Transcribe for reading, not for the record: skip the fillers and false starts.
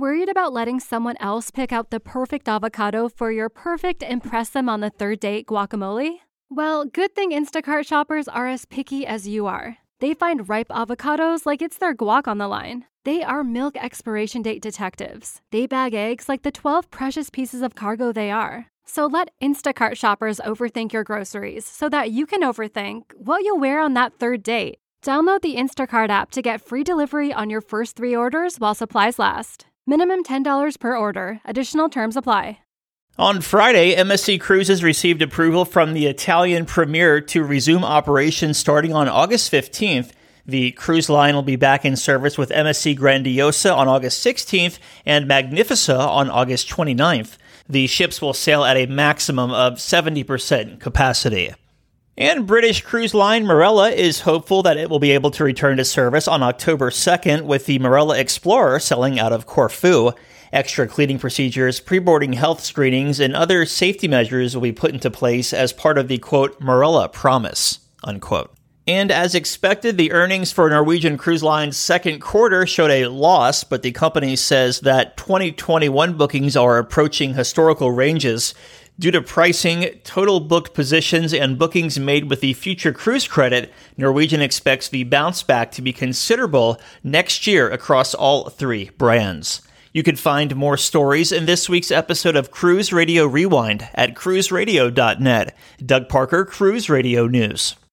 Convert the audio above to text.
Worried about letting someone else pick out the perfect avocado for your perfect impress them on the third date guacamole? Well, good thing Instacart shoppers are as picky as you are. They find ripe avocados like it's their guac on the line. They are milk expiration date detectives. They bag eggs like the 12 precious pieces of cargo they are. So let Instacart shoppers overthink your groceries so that you can overthink what you'll wear on that third date. Download the Instacart app to get free delivery on your first 3 orders while supplies last. Minimum $10 per order. Additional terms apply. On Friday, MSC Cruises received approval from the Italian Premier to resume operations starting on August 15th. The cruise line will be back in service with MSC Grandiosa on August 16th and Magnifica on August 29th. The ships will sail at a maximum of 70% capacity. And British cruise line Marella is hopeful that it will be able to return to service on October 2nd with the Marella Explorer sailing out of Corfu. Extra cleaning procedures, pre-boarding health screenings, and other safety measures will be put into place as part of the, quote, Marella Promise, unquote. And as expected, the earnings for Norwegian Cruise Line's second quarter showed a loss, but the company says that 2021 bookings are approaching historical ranges. Due to pricing, total booked positions, and bookings made with the Future Cruise Credit, Norwegian expects the bounce back to be considerable next year across all 3 brands. You can find more stories in this week's episode of Cruise Radio Rewind at cruiseradio.net. Doug Parker, Cruise Radio News.